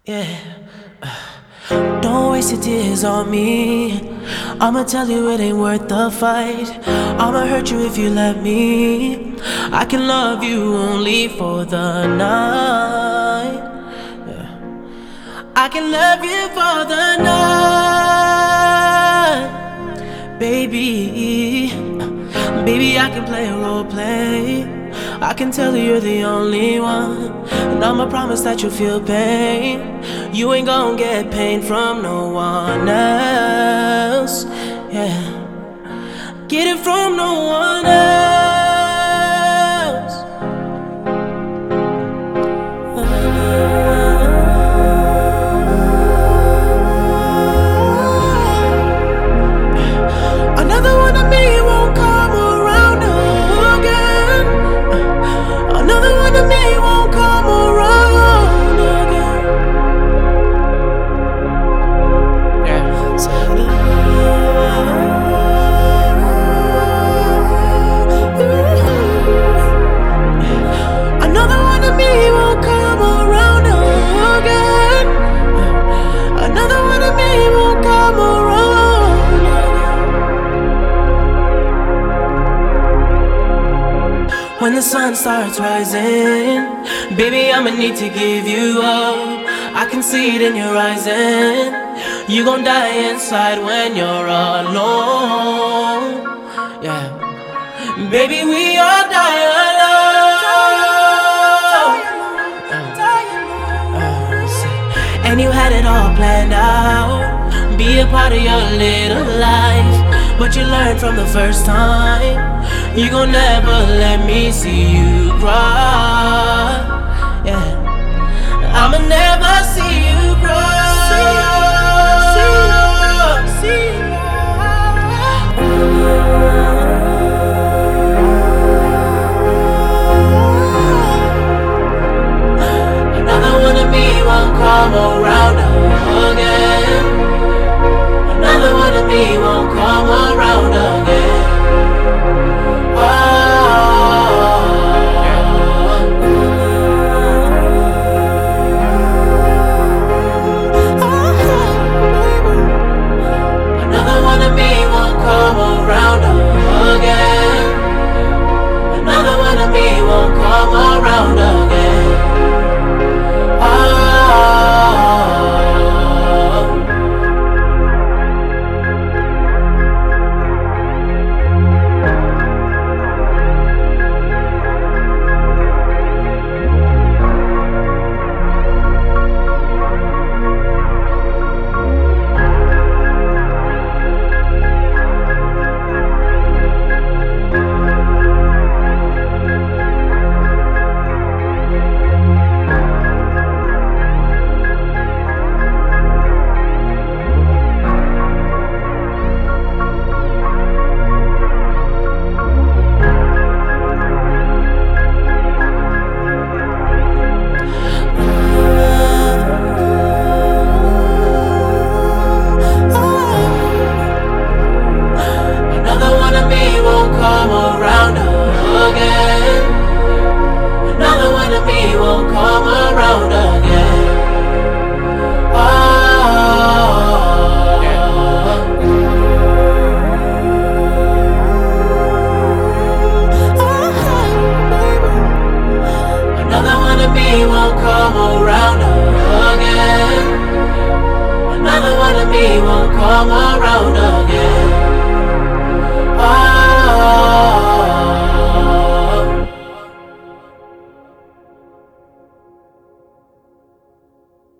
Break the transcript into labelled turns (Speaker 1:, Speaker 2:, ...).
Speaker 1: Yeah. Don't waste your tears on me. I'ma tell you it ain't worth the fight. I'ma hurt you if you let me. I can love you only for the night. Yeah. I can love you for the night, baby. Baby, I can play a role play. I can tell you you're the only one, and I'ma promise that you'll feel pain. You ain't gon' get pain from no one else. Yeah, get it from no one else. Another one of me won't come around again. Another one of me won't come around again. Yeah. Another one of me won't come around again. Another one of me won't come around again. When the sun starts rising, baby, I'ma need to give you up. I can see it in your eyes, and you gon' die inside when you're alone. Yeah, baby, we all die alone. And you had it all planned out, be a part of your little life, but you learned from the first time, you gon' never let me see you cry. Yeah, I'ma never see you cry. Another one of me won't come around again. Another one of me won't come around again. Another one of me won't come around again. Another one of me won't come around again. Come around again. Another one of me won't come around again. Another one of me won't come around again.